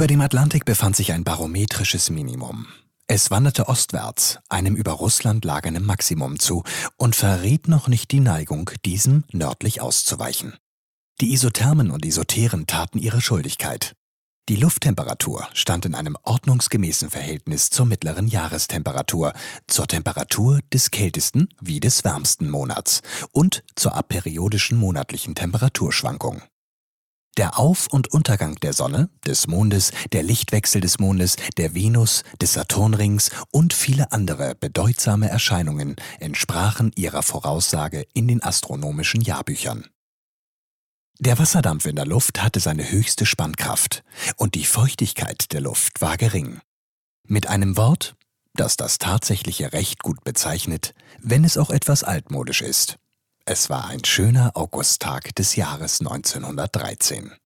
Über dem Atlantik befand sich ein barometrisches Minimum. Es wanderte ostwärts, einem über Russland lagernden Maximum zu und verriet noch nicht die Neigung, diesem nördlich auszuweichen. Die Isothermen und Isotheren taten ihre Schuldigkeit. Die Lufttemperatur stand in einem ordnungsgemäßen Verhältnis zur mittleren Jahrestemperatur, zur Temperatur des kältesten wie des wärmsten Monats und zur aperiodischen monatlichen Temperaturschwankung. Der Auf- und Untergang der Sonne, des Mondes, der Lichtwechsel des Mondes, der Venus, des Saturnrings und viele andere bedeutsame Erscheinungen entsprachen ihrer Voraussage in den astronomischen Jahrbüchern. Der Wasserdampf in der Luft hatte seine höchste Spannkraft und die Feuchtigkeit der Luft war gering. Mit einem Wort, das das Tatsächliche recht gut bezeichnet, wenn es auch etwas altmodisch ist. Es war ein schöner Augusttag des Jahres 1913.